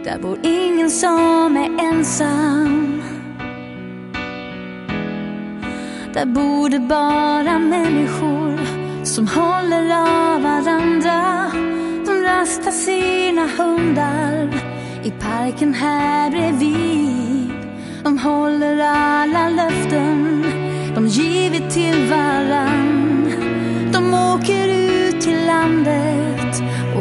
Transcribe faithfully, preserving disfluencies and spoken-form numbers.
Där bor ingen som är ensam. Där bor det bara människor som håller av varandra. De rastar sina hundar i parken här bredvid. De håller alla löften de givit till varann. De åker ut till landet